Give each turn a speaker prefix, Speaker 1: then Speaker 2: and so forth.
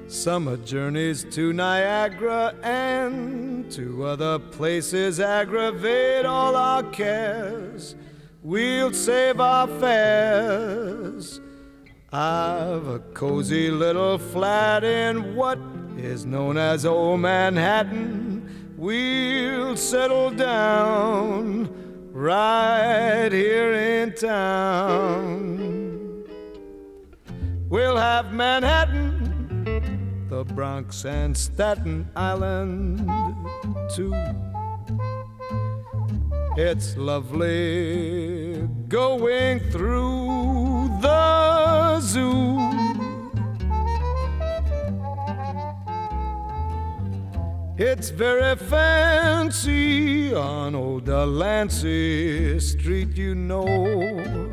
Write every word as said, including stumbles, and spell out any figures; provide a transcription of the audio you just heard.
Speaker 1: Summer journeys to Niagara and to other places aggravate all our cares. We'll save our fares. I've a cozy little flat in what is known as Old Manhattan. We'll settle down right here in town. We'll have Manhattan, the Bronx and Staten Island too. It's lovely going through the zoo. It's very fancy on old Delancey Street, you know.